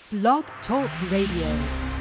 Blog Talk Radio.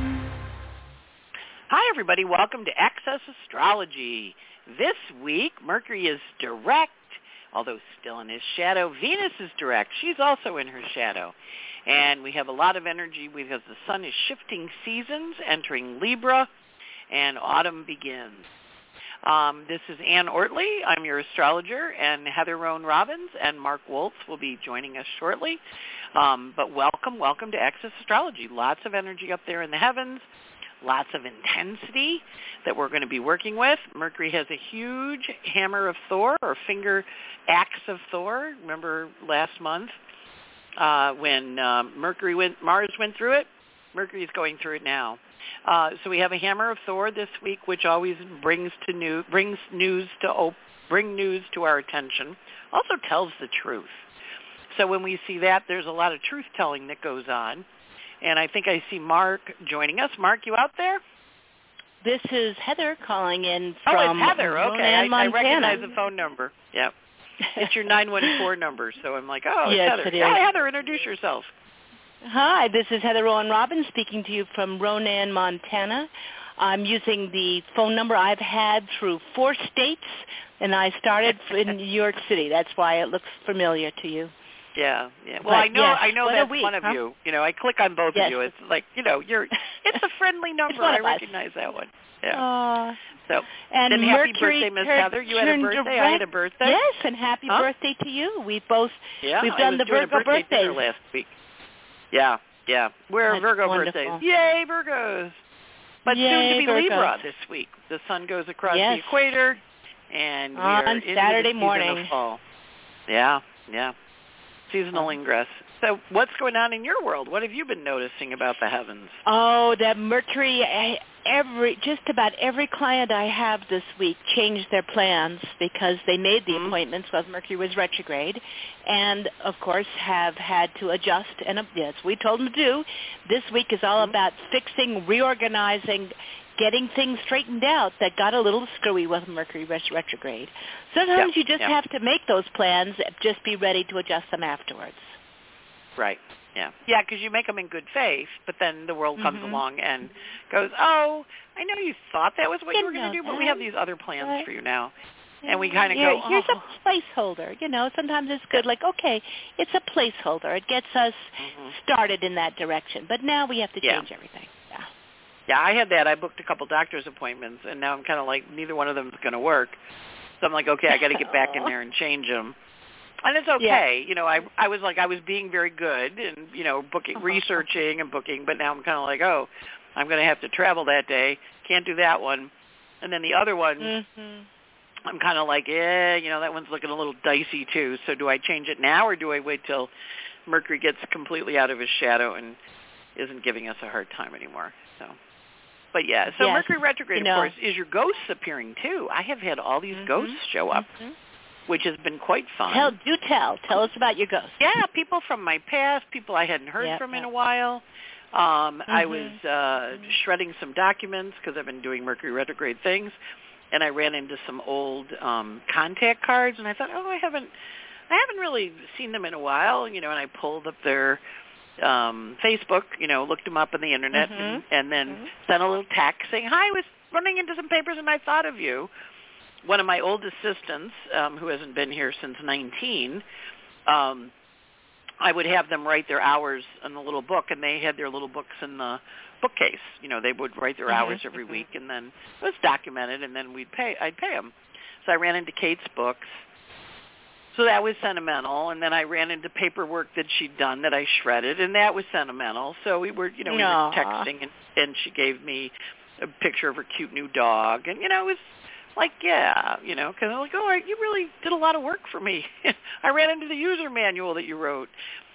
Hi, everybody. Welcome to Access Astrology. This week, Mercury is direct, although still in his shadow. Venus is direct. She's also in her shadow. And we have a lot of energy because the sun is shifting seasons, entering Libra, and autumn begins. This is Ann Ortley. I'm your astrologer, and Heather Roan Robbins and Mark Woltz will be joining us shortly. But welcome to Access Astrology. Lots of energy up there in the heavens, lots of intensity that we're going to be working with. Mercury has a huge hammer of Thor, or finger axe of Thor. Remember last month when Mars went through it? Mercury's going through it now. So we have a hammer of Thor this week, which always brings news to our attention. Also tells the truth. So when we see that, there's a lot of truth-telling that goes on. And I think I see Mark joining us. Mark, you out there? This is Heather calling in from it's Heather. Okay, Montana. I recognize the phone number. Yep. It's your 914 number, so I'm like, it's yes, Heather. It is. Hi, Heather, introduce yourself. Hi, this is Heather Roan Robbins speaking to you from Ronan, Montana. I'm using the phone number I've had through 4 states, and I started in New York City. That's why it looks familiar to you. Yeah. Well, but, I know that's one of you. You know, I click on both of you. It's like, it's a friendly number. I recognize that one. Yeah. So, and then happy birthday, Miss Heather. You had a birthday. Direct. I had a birthday. Yes, and happy birthday to you. We've done the Virgo birthdays last week. Yeah. We're That's Virgo wonderful. birthdays. Yay, Virgos. But soon to be Virgos. Libra this week. The sun goes across the equator, and we are on into Saturday the season morning. of fall. Yeah. Seasonal ingress. So what's going on in your world? What have you been noticing about the heavens? Oh, that Mercury, just about every client I have this week changed their plans because they made the appointments while Mercury was retrograde, and, of course, have had to adjust. And yes, we told them to do. This week is all about fixing, reorganizing, getting things straightened out that got a little screwy with Mercury retrograde. Sometimes you just have to make those plans, just be ready to adjust them afterwards. Right. Yeah, because you make them in good faith, but then the world comes along and goes, oh, I know you thought that was what you were going to do, but we have these other plans for you now. And we kind of go, here's a placeholder. Sometimes it's good. Like, okay, it's a placeholder. It gets us started in that direction. But now we have to change everything. Yeah, I had that. I booked a couple doctor's appointments, and now I'm kind of like, neither one of them is going to work. So I'm like, okay, I got to get back in there and change them. And it's okay. I was being very good and, booking, researching and booking, but now I'm kind of like, I'm going to have to travel that day. Can't do that one. And then the other one, I'm kind of like, that one's looking a little dicey too. So do I change it now or do I wait till Mercury gets completely out of his shadow and isn't giving us a hard time anymore? But Mercury retrograde, of course, is your ghosts appearing too. I have had all these ghosts show up, which has been quite fun. Tell us about your ghosts. Yeah, people from my past, people I hadn't heard from in a while. I was shredding some documents because I've been doing Mercury retrograde things, and I ran into some old contact cards, and I thought, I haven't really seen them in a while, and I pulled up their Facebook, looked them up on the internet, and then sent a little text saying, hi, I was running into some papers and I thought of you. One of my old assistants, who hasn't been here since 19, I would have them write their hours in the little book, and they had their little books in the bookcase. They would write their hours every week, and then it was documented, and then I'd pay them. So I ran into Kate's books. So that was sentimental, and then I ran into paperwork that she'd done that I shredded, and that was sentimental. So we were, we were texting, and she gave me a picture of her cute new dog, and it was like, because I'm like, you really did a lot of work for me. I ran into the user manual that you wrote,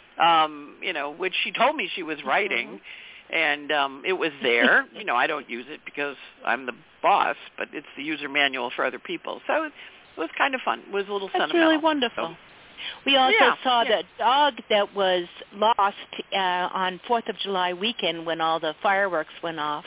which she told me she was writing, and it was there. I don't use it because I'm the boss, but it's the user manual for other people. So it was kind of fun. It was a little sentimental. That's really wonderful. So, we also saw the dog that was lost on 4th of July weekend when all the fireworks went off.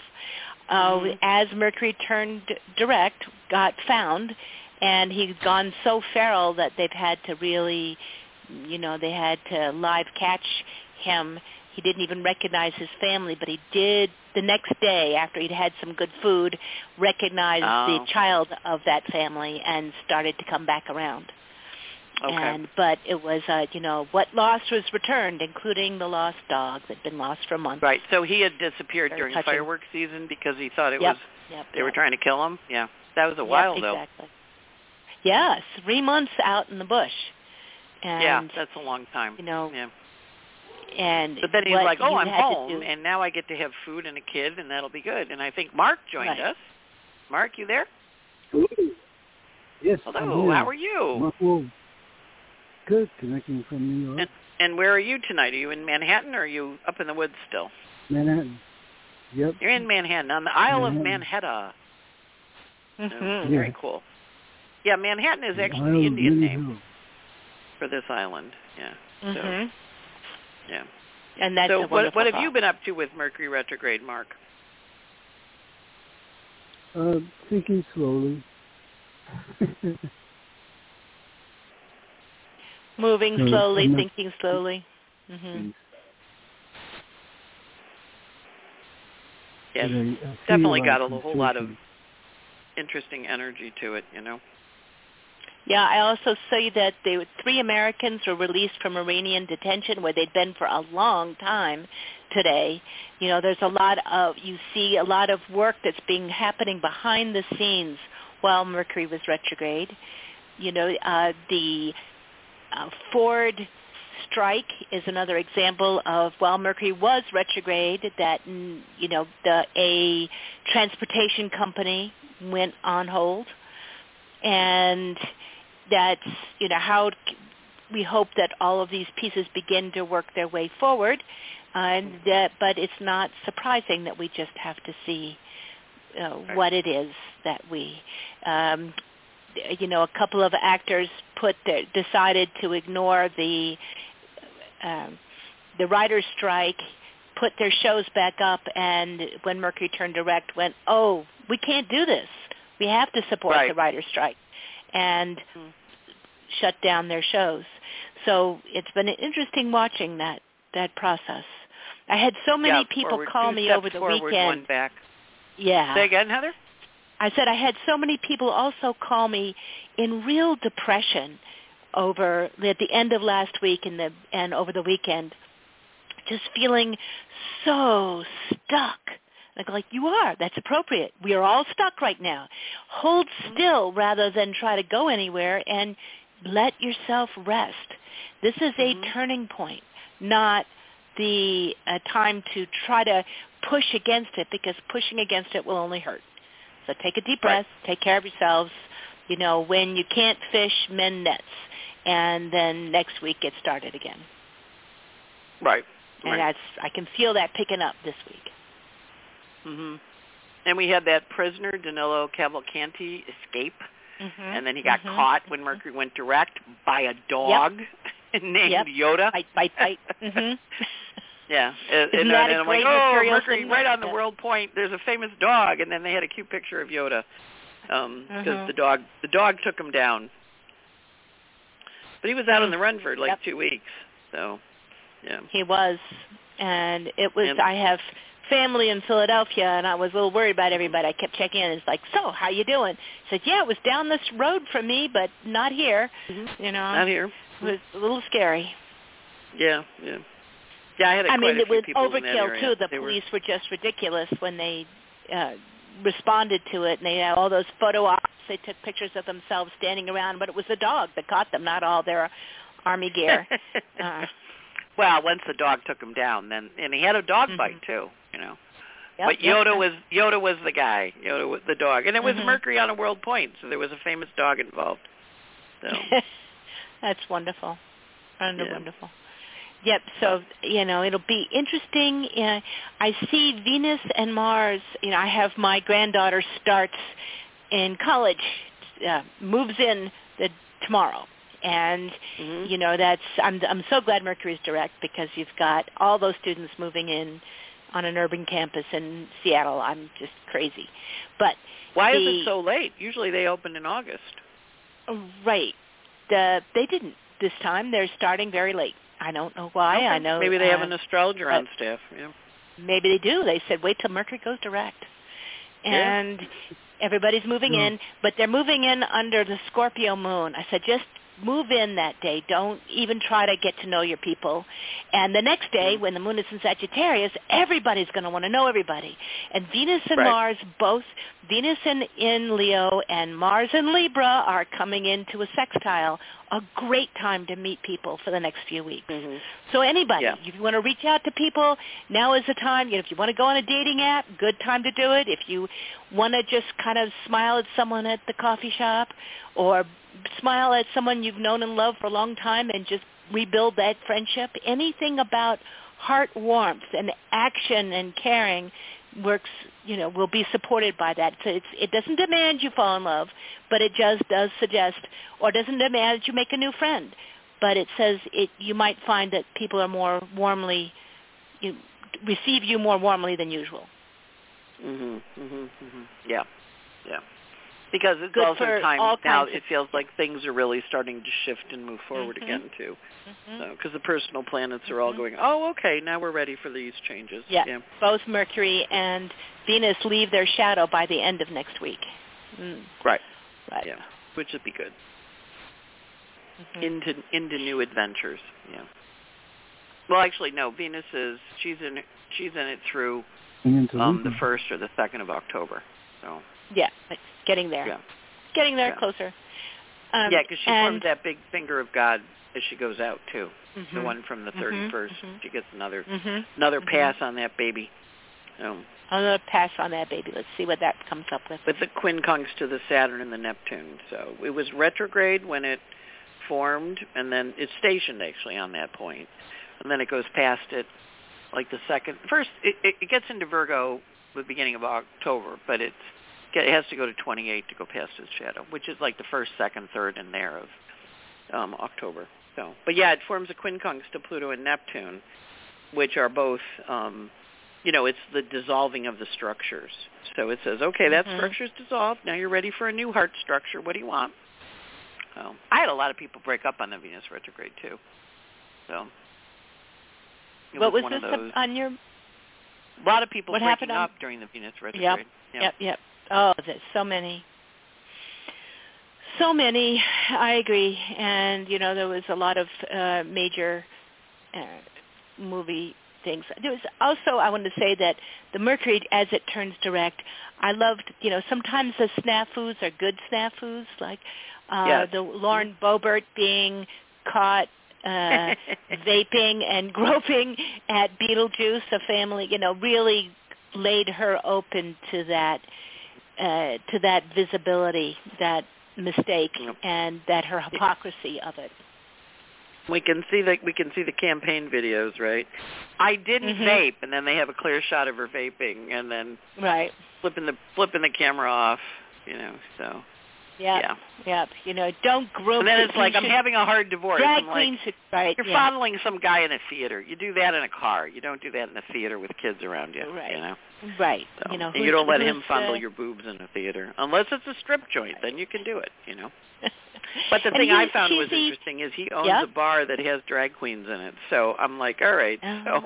As Mercury turned direct, got found, and he'd gone so feral that they've had to really, they had to live catch him. he didn't even recognize his family, but he did the next day after he'd had some good food recognize the child of that family and started to come back around. Okay. But it was, what lost was returned, including the lost dog that had been lost for months. Right. So he had disappeared Very during touching. fireworks season because he thought they were Yep. trying to kill him. Yeah. That was a while though. Exactly. Yeah, 3 months out in the bush. And, yeah, that's a long time. Yeah. But then he's like, I'm home, and now I get to have food and a kid, and that'll be good. And I think Mark joined us. Mark, you there? Hello. Yes. Hello. How are you? Mark Wolf. Good. Connecting from New York. And where are you tonight? Are you in Manhattan, or are you up in the woods still? Manhattan. Yep. You're in Manhattan, on the Isle of Manhattan. Mm-hmm. Very cool. Yeah, Manhattan is actually the Indian name for this island. Yeah. Mm-hmm. So, yeah. And that's so what have you been up to with Mercury retrograde, Mark? Thinking slowly. Moving slowly, thinking slowly. Mm-hmm. Yes, definitely got a whole lot of interesting energy to it, Yeah, I also see that 3 Americans were released from Iranian detention where they'd been for a long time today. There's you see a lot of work that's happening behind the scenes while Mercury was retrograde. The Ford strike is another example of while Mercury was retrograde that, a transportation company went on hold. And that's, how we hope that all of these pieces begin to work their way forward. But it's not surprising that we just have to see what it is that we, a couple of actors decided to ignore the writer's strike, put their shows back up, and when Mercury turned direct, went, we can't do this. We have to support the writer's strike, and shut down their shows. So it's been interesting watching that process. I had so many people call me over the weekend. One back. Yeah. Say again, Heather? I said I had so many people also call me in real depression at the end of last week and over the weekend, just feeling so stuck. Like you are. That's appropriate. We are all stuck right now. Hold still rather than try to go anywhere and let yourself rest. This is a turning point, not the time to try to push against it, because pushing against it will only hurt. So take a deep breath. Take care of yourselves. When you can't fish, mend nets. And then next week get started again. Right. And I can feel that picking up this week. Mm-hmm. And we had that prisoner, Danilo Cavalcanti, escape. Mm-hmm. And then he got caught when Mercury went direct by a dog named Yoda. Bite. Mm-hmm. Yeah. Isn't that and a I'm great like, material Mercury, thing? right on the World Point, there's a famous dog. And then they had a cute picture of Yoda because the dog took him down. But he was out on the run for 2 weeks. So, yeah. He was. And it was, I have family in Philadelphia, and I was a little worried about everybody. I kept checking in. It's like, so, how you doing? I said, yeah, it was down this road from me, but not here. Mm-hmm. Not here. It was a little scary. Yeah. Yeah, I had quite a few people in that area. It was overkill, too. The police were just ridiculous when they responded to it, and they had all those photo ops. They took pictures of themselves standing around, but it was the dog that caught them, not all their army gear. Well, once the dog took him down, and he had a dog bite too, Yep, but Yoda was the guy. Yoda was the dog, and it was Mercury on a World Point, so there was a famous dog involved. So that's wonderful. Wonderful. Yep. So it'll be interesting. I see Venus and Mars. I have my granddaughter starts in college, moves in tomorrow. And, that's, I'm so glad Mercury's direct, because you've got all those students moving in on an urban campus in Seattle. I'm just crazy. But why is it so late? Usually they open in August. Right. They didn't this time. They're starting very late. I don't know why. Okay. I know maybe they have an astrologer on staff. Yeah. Maybe they do. They said, wait till Mercury goes direct. And everybody's moving in, but they're moving in under the Scorpio moon. I said, just move in that day. Don't even try to get to know your people. And the next day, when the moon is in Sagittarius, everybody's going to want to know everybody. And Venus and Mars, both Venus in Leo and Mars in Libra are coming into a sextile. A great time to meet people for the next few weeks. So anybody, if you want to reach out to people, now is the time. If you want to go on a dating app, good time to do it. If you want to just kind of smile at someone at the coffee shop or smile at someone you've known and loved for a long time and just rebuild that friendship, anything about heart warmth and action and caring works, will be supported by that. So it doesn't demand you fall in love, but it just does suggest, or doesn't demand that you make a new friend, but it says you might find that people are more warmly, receive you more warmly than usual. Yeah. Because it's good also time now. It feels like things are really starting to shift and move forward again too. Because the personal planets are all going, oh, okay, now we're ready for these changes. Yeah. Both Mercury and Venus leave their shadow by the end of next week. Right. Yeah, which would be good. Into new adventures. Yeah. Well, actually, no. Venus she's in it through the 1st or the 2nd of October. So. Yeah, getting there. Yeah. Getting there closer. Because she forms that big finger of God as she goes out, too. The one from the 31st. She gets another pass on that baby. Another pass on that baby. Let's see what that comes up with. With the quincunx to the Saturn and the Neptune. So it was retrograde when it formed, and then it's stationed, actually, on that point. And then it goes past it, like the second. First, it gets into Virgo the beginning of October, but it has to go to 28 to go past its shadow, which is like the 1st, 2nd, 3rd in there of October. So, but yeah, it forms a quincunx to Pluto and Neptune, which are both, it's the dissolving of the structures. So it says, okay, that structure's dissolved. Now you're ready for a new heart structure. What do you want? So I had a lot of people break up on the Venus retrograde too. So what was this on your? A lot of people breaking up during the Venus retrograde. Yep. Oh, there's so many. So many. I agree. And, there was a lot of major movie things. There was also, I wanted to say that the Mercury, as it turns direct, I loved, sometimes the snafus are good snafus, like the Lauren Boebert being caught vaping and groping at Beetlejuice, a family, really laid her open to that visibility, that mistake, and that her hypocrisy of it. We can see the campaign videos, right? I didn't vape, and then they have a clear shot of her vaping, and then flipping the camera off, So. Yeah. Don't groom. And then it's like, I'm having a hard divorce. Drag I'm queens, like, you're fondling some guy in a theater. You do that in a car. You don't do that in a theater with kids around you. Right. Right. So, and you don't let him fondle your boobs in a theater. Unless it's a strip joint, then you can do it, But the thing I found was interesting is he owns a bar that has drag queens in it. So I'm like, all right. So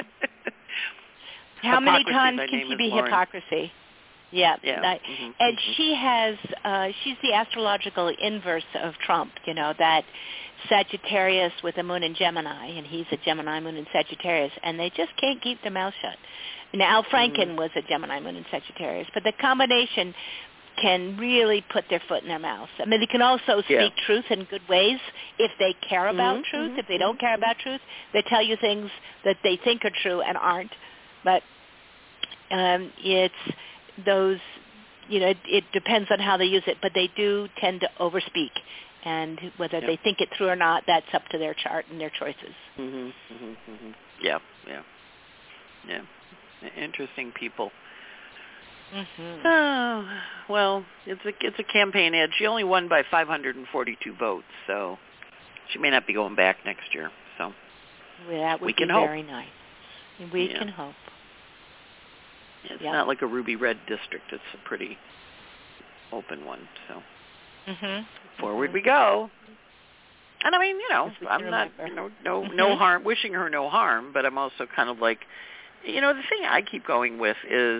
how many times can she be Lauren. Hypocrisy? Yeah. And she's the astrological inverse of Trump, that Sagittarius with a moon in Gemini, and he's a Gemini moon in Sagittarius, and they just can't keep their mouth shut. Now, Al Franken was a Gemini moon in Sagittarius, but the combination can really put their foot in their mouth. I mean, they can also speak truth in good ways if they care about truth. If they don't care about truth, they tell you things that they think are true and aren't. But it's those, it depends on how they use it, but they do tend to overspeak. And whether they think it through or not, that's up to their chart and their choices. Yeah. Interesting people. Oh, well, it's a campaign ad. She only won by 542 votes, so she may not be going back next year. So that would be very nice. We can hope. It's not like a ruby red district. It's a pretty open one. So forward we go. And I mean, I'm not, no harm, wishing her no harm, but I'm also kind of like, the thing I keep going with is,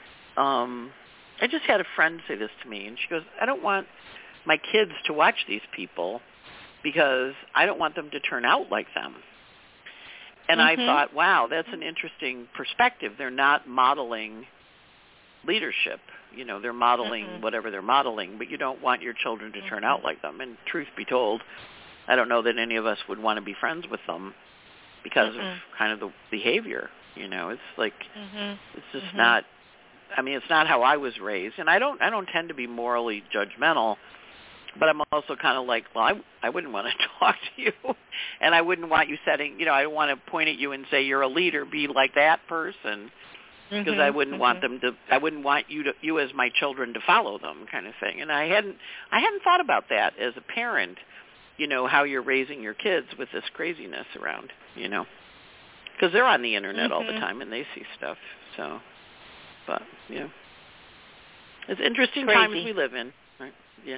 I just had a friend say this to me, and she goes, I don't want my kids to watch these people because I don't want them to turn out like them. And I thought, wow, that's an interesting perspective. They're not modeling leadership. They're modeling whatever they're modeling, but you don't want your children to turn out like them. And truth be told, I don't know that any of us would want to be friends with them because of kind of the behavior. It's like, it's just not, it's not how I was raised. And I don't tend to be morally judgmental, but I'm also kind of like, well, I wouldn't want to talk to you. And I wouldn't want you setting, I don't want to point at you and say, you're a leader, be like that person. Because I wouldn't want them to. I wouldn't want you as my children to follow them, kind of thing. And I hadn't thought about that as a parent. How you're raising your kids with this craziness around. Because they're on the internet all the time and they see stuff. So, but yeah, it's interesting times we live in. Right? Yeah.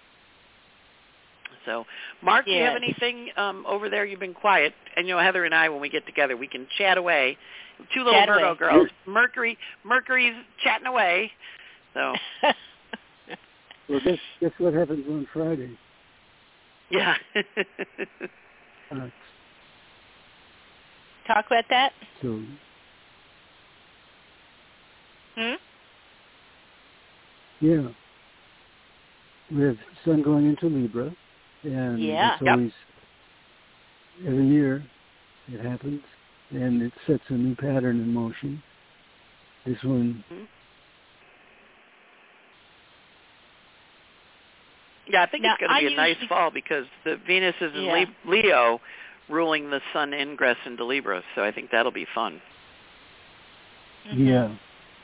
So, Mark, do you have anything over there? You've been quiet. And, Heather and I, when we get together, we can chat away. Two little Virgo girls. Mercury's chatting away. So. Well, guess what happens on Friday? Yeah. Talk about that? So. Yeah. We have Sun going into Libra. And it's always, every year it happens, and it sets a new pattern in motion. This one... Yeah, I think it's going to be a nice fall because the Venus is in Leo, ruling the Sun ingress into Libra, so I think that'll be fun. Yeah.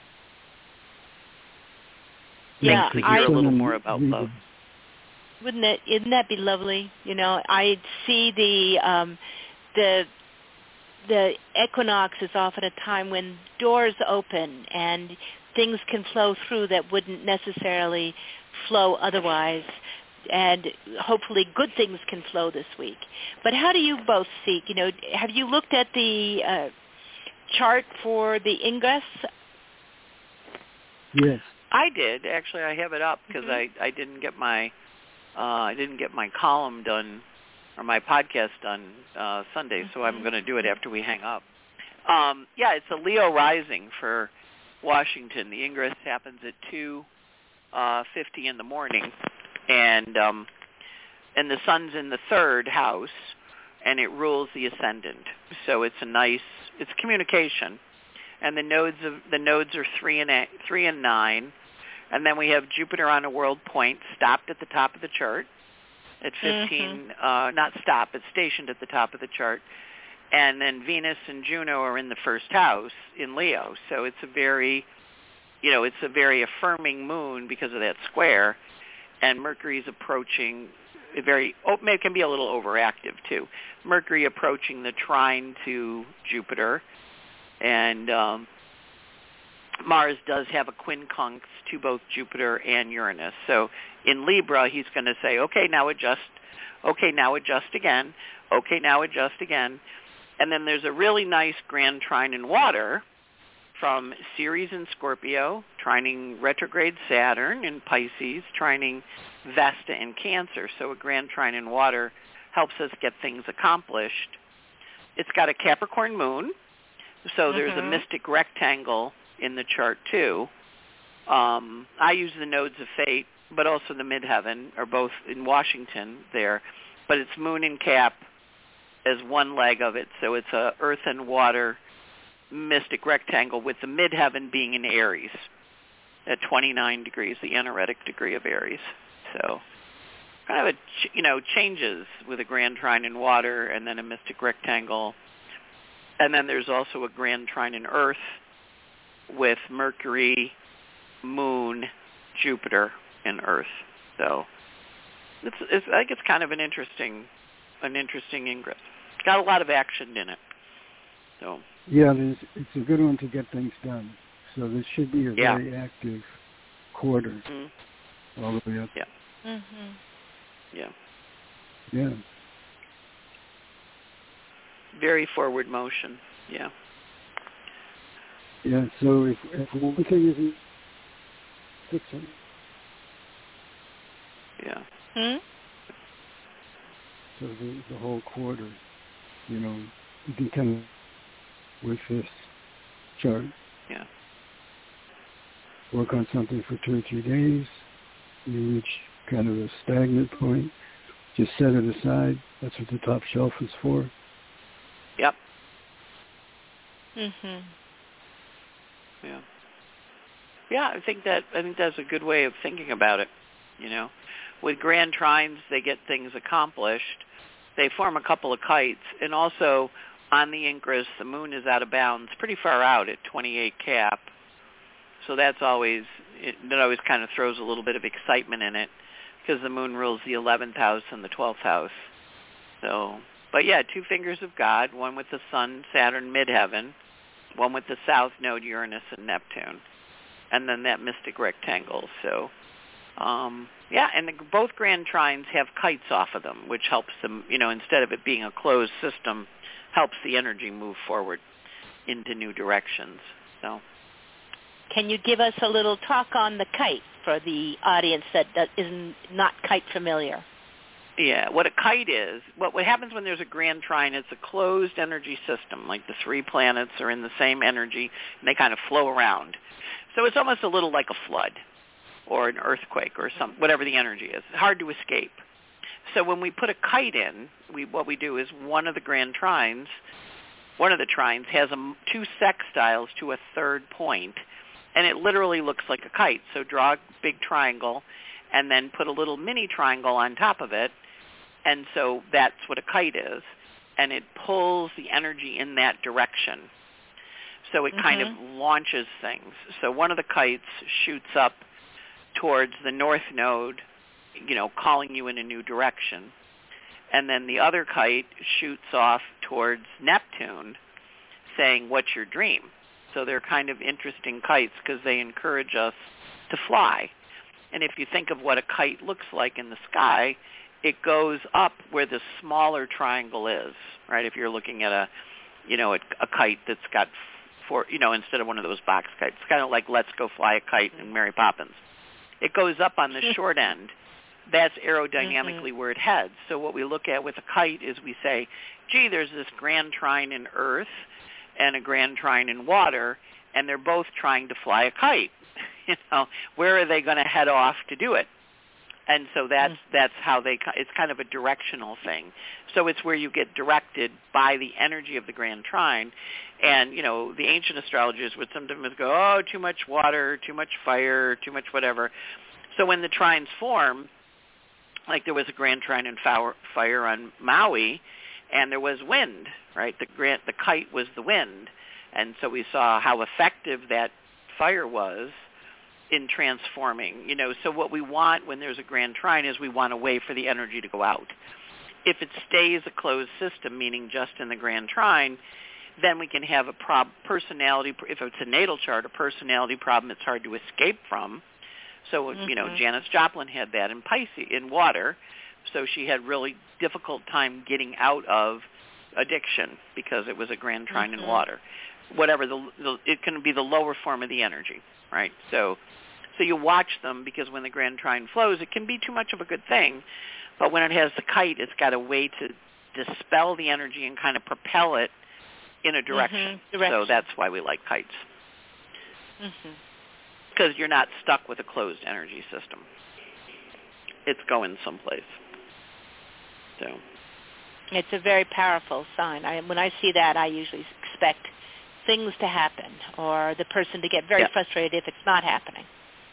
Makes me hear a little more about love. Isn't that be lovely? I see the equinox is often a time when doors open and things can flow through that wouldn't necessarily flow otherwise, and hopefully good things can flow this week. But how do you both see? Have you looked at the chart for the ingress? Yes, I did actually. I have it up because I didn't get my column done or my podcast done Sunday, so I'm going to do it after we hang up. It's a Leo rising for Washington. The ingress happens at 2:50 in the morning, and the Sun's in the third house, and it rules the ascendant. So it's communication, and the nodes are 3 and 9. And then we have Jupiter on a world point, stopped at the top of the chart at 15, not stopped, but stationed at the top of the chart. And then Venus and Juno are in the first house in Leo. So it's a very affirming moon because of that square. And Mercury's approaching it can be a little overactive too. Mercury approaching the trine to Jupiter. And Mars does have a quincunx to both Jupiter and Uranus. So in Libra, he's going to say, okay, now adjust. Okay, now adjust again. Okay, now adjust again. And then there's a really nice grand trine in water from Ceres in Scorpio, trining retrograde Saturn in Pisces, trining Vesta in Cancer. So a grand trine in water helps us get things accomplished. It's got a Capricorn moon, so there's a mystic rectangle in the chart too. I use the nodes of fate, but also the midheaven are both in Washington there. But it's moon and Cap as one leg of it, so it's a earth and water mystic rectangle with the midheaven being in Aries at 29 degrees, the anaretic degree of Aries. So kind of changes with a grand trine in water and then a mystic rectangle. And then there's also a grand trine in Earth with Mercury, Moon, Jupiter, and Earth. So I think it's kind of an interesting ingress. It's got a lot of action in it. So yeah, it's a good one to get things done. So this should be a very active quarter all the way up. Yeah. Mm-hmm. Yeah. Yeah. Very forward motion. Yeah. Yeah. So if one thing isn't fixing. Yeah. So the whole quarter, you can come with this chart. Yeah. Work on something for 2 or 3 days. You reach kind of a stagnant point. Just set it aside. That's what the top shelf is for. Yep. Mhm. Yeah. Yeah, I think that's a good way of thinking about it. With grand trines, they get things accomplished. They form a couple of kites, and also on the Incus, the moon is out of bounds, pretty far out at 28 Cap. So that always kind of throws a little bit of excitement in it, because the moon rules the 11th house and the 12th house. So, but yeah, 2 fingers of God, one with the Sun, Saturn, midheaven, one with the South Node, Uranus, and Neptune, and then that mystic rectangle. So, and both grand trines have kites off of them, which helps them, instead of it being a closed system, helps the energy move forward into new directions. So, can you give us a little talk on the kite for the audience that is not kite familiar? Yeah, what a kite is, what happens when there's a grand trine, it's a closed energy system, like the 3 planets are in the same energy, and they kind of flow around. So it's almost a little like a flood or an earthquake or whatever the energy is. It's hard to escape. So when we put a kite in, what we do is one of the trines has 2 sextiles to a third point, and it literally looks like a kite. So draw a big triangle and then put a little mini triangle on top of it, and so that's what a kite is, and it pulls the energy in that direction. So it kind of launches things. So one of the kites shoots up towards the North Node, calling you in a new direction. And then the other kite shoots off towards Neptune, saying, what's your dream? So they're kind of interesting kites because they encourage us to fly. And if you think of what a kite looks like in the sky, it goes up where the smaller triangle is, right? If you're looking at a kite that's got 4, instead of one of those box kites. It's kind of like Let's Go Fly a Kite in Mary Poppins. It goes up on the short end. That's aerodynamically where it heads. So what we look at with a kite is we say, gee, there's this grand trine in Earth and a grand trine in water, and they're both trying to fly a kite. Where are they going to head off to do it? And so that's how it's kind of a directional thing. So it's where you get directed by the energy of the grand trine. And, the ancient astrologers would sometimes go, oh, too much water, too much fire, too much whatever. So when the trines form, like there was a grand trine in fire on Maui, and there was wind, right? The kite was the wind. And so we saw how effective that fire was in transforming. So what we want when there's a grand trine is we want a way for the energy to go out. If it stays a closed system, meaning just in the grand trine, then we can have a personality, if it's a natal chart, a personality problem it's hard to escape from. So, Janis Joplin had that in Pisces, in water, so she had really difficult time getting out of addiction because it was a grand trine in water. Whatever, it can be the lower form of the energy, right? So you watch them, because when the grand trine flows, it can be too much of a good thing, but when it has the kite, it's got a way to dispel the energy and kind of propel it in a direction. So that's why we like kites. Because you're not stuck with a closed energy system. It's going someplace. So it's a very powerful sign. When I see that, I usually expect things to happen or the person to get very frustrated if it's not happening.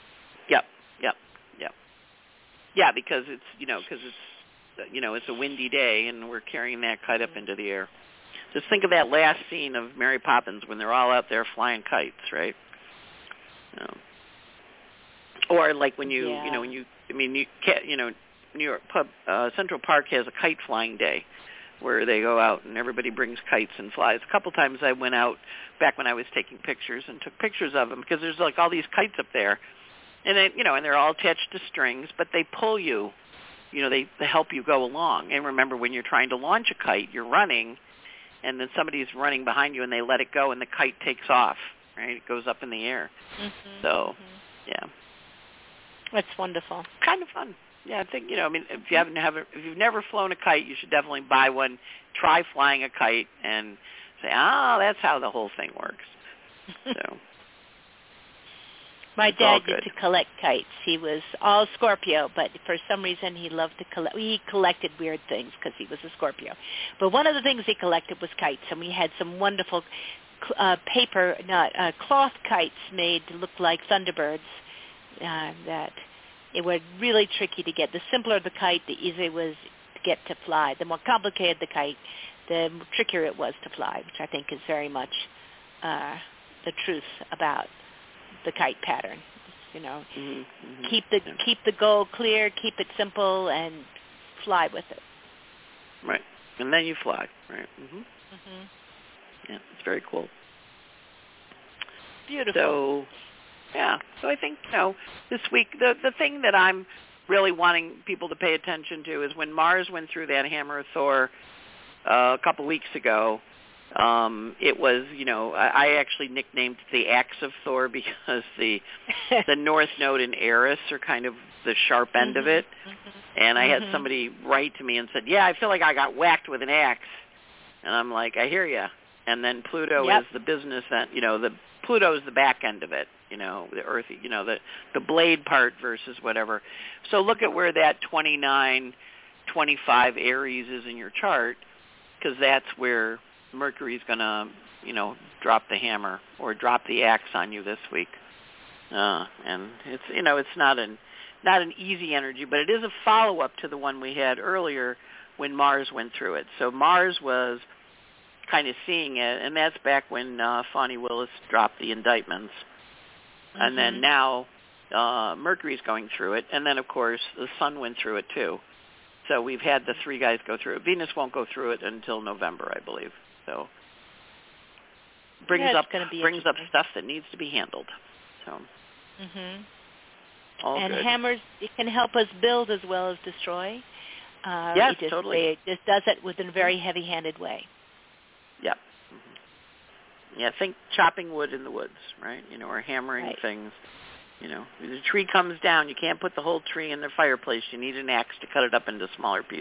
Yeah, because it's it's a windy day and we're carrying that kite up into the air. Just think of that last scene of Mary Poppins when they're all out there flying kites, right? Or like when New York Central Park has a kite flying day where they go out and everybody brings kites and flies. A couple times I went out back when I was taking pictures and took pictures of them because there's like all these kites up there. And they, and they're all attached to strings, but they pull you. They help you go along. And remember, when you're trying to launch a kite, you're running, and then somebody's running behind you and they let it go and the kite takes off, right? It goes up in the air. Mm-hmm. So, yeah. That's wonderful. Kind of fun. Yeah, I think, if you've never flown a kite, you should definitely buy one, try flying a kite, and say, that's how the whole thing works. So, my dad used to collect kites. He was all Scorpio, but for some reason he loved to collect. He collected weird things because he was a Scorpio. But one of the things he collected was kites, and we had some wonderful cloth kites made to look like Thunderbirds that it was really tricky to get. The simpler the kite, the easier it was to get to fly. The more complicated the kite, the trickier it was to fly, which I think is very much the truth about the kite pattern. Keep the goal clear, keep it simple, and fly with it. Right, and then you fly. Right. Yeah, it's very cool. Beautiful. So I think this week the thing that I'm really wanting people to pay attention to is when Mars went through that Hammer of Thor a couple weeks ago. It was, I actually nicknamed the axe of Thor because the North Node and Eris are kind of the sharp end of it. And I had somebody write to me and said, I feel like I got whacked with an axe. And I'm like, I hear you. And then Pluto is the business end, Pluto is the back end of it, the Earth, the blade part versus whatever. So look at where that 29, 25 Aries is in your chart, because that's where Mercury's going to, drop the hammer or drop the axe on you this week. And it's, it's not an easy energy, but it is a follow-up to the one we had earlier when Mars went through it. So Mars was kind of seeing it, and that's back when Fani Willis dropped the indictments. And then now Mercury's going through it, and then, of course, the Sun went through it, too. So we've had the three guys go through it. Venus won't go through it until November, I believe. So brings up stuff that needs to be handled. So all and good. hammers, it can help us build as well as destroy. Yes, totally. It just does it within a very heavy-handed way. Yep. Yeah, think chopping wood in the woods, right? Or hammering things. The tree comes down. You can't put the whole tree in the fireplace. You need an axe to cut it up into smaller pieces.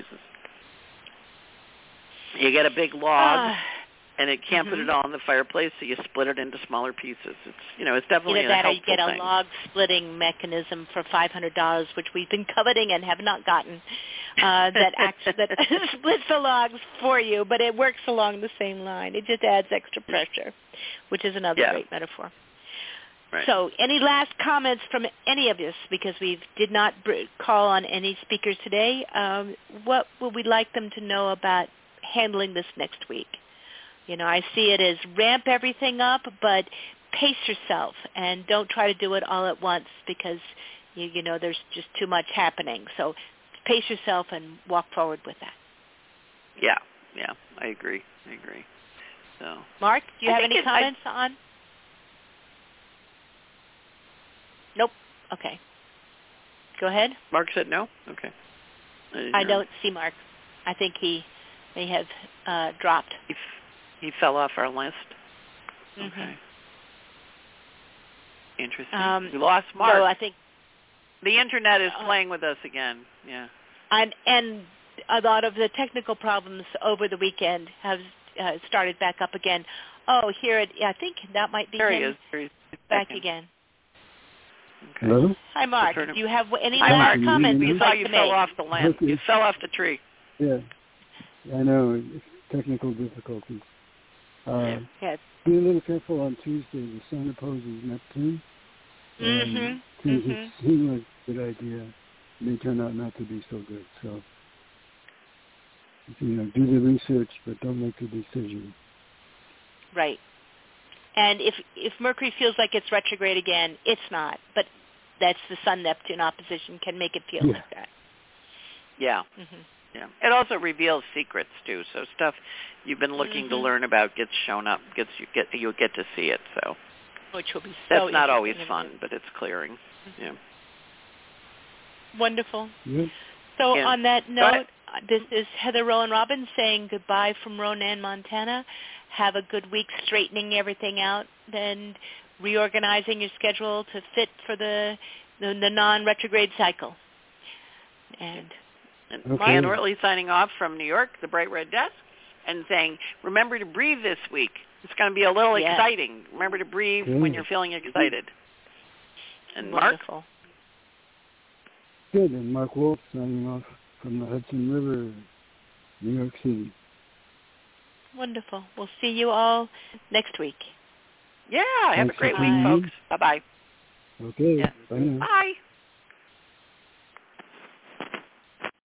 You get a big log, and it can't put it all in the fireplace, so you split it into smaller pieces. It's it's definitely a helpful thing. You get a log splitting mechanism for $500, which we've been coveting and have not gotten. That splits the logs for you, but it works along the same line. It just adds extra pressure, which is another great metaphor. Right. So any last comments from any of us, because we did not call on any speakers today? What would we like them to know about handling this next week? I see it as ramp everything up, but pace yourself and don't try to do it all at once because, there's just too much happening. So pace yourself and walk forward with that. Yeah, I agree. So, Mark, do you have any comments on? Nope. Okay. Go ahead. Mark said no? Okay. I don't see Mark. I think he may have dropped. He fell off our list. Okay. Interesting. We lost Mark. So I think the Internet is playing with us again. Yeah. And a lot of the technical problems over the weekend have started back up again. Oh, here I think that might be there him. He is. Back again. Okay. Hello? Hi, Mark. Do you have any last comments We you'd saw like you to fell make? off the lamp. Okay. You fell off the tree. Yeah, I know. It's technical difficulties. Yes. Be a little careful on Tuesday. The Sun opposes Neptune. Things that seem like a good idea may turn out not to be so good. So, do the research, but don't make the decision. Right. And if Mercury feels like it's retrograde again, it's not. But that's the Sun-Neptune opposition can make it feel like that. Yeah. Yeah. It also reveals secrets too. So stuff you've been looking to learn about gets shown up. You'll get to see it. So which will be that's not always fun, but it's clearing. Yeah. Wonderful. Yeah. So on that note, this is Heather Rowan Robbins saying goodbye from Ronan, Montana. Have a good week straightening everything out and reorganizing your schedule to fit for the non-retrograde cycle. And Marianne Ortley signing off from New York, the Bright Red Desk, and saying, remember to breathe this week. It's going to be a little exciting. Remember to breathe when you're feeling excited. And wonderful. Mark? Good, and Mark Wolf signing off from the Hudson River, New York City. Wonderful. We'll see you all next week. Yeah, have a great week, folks. Bye-bye. Okay, bye now. Bye.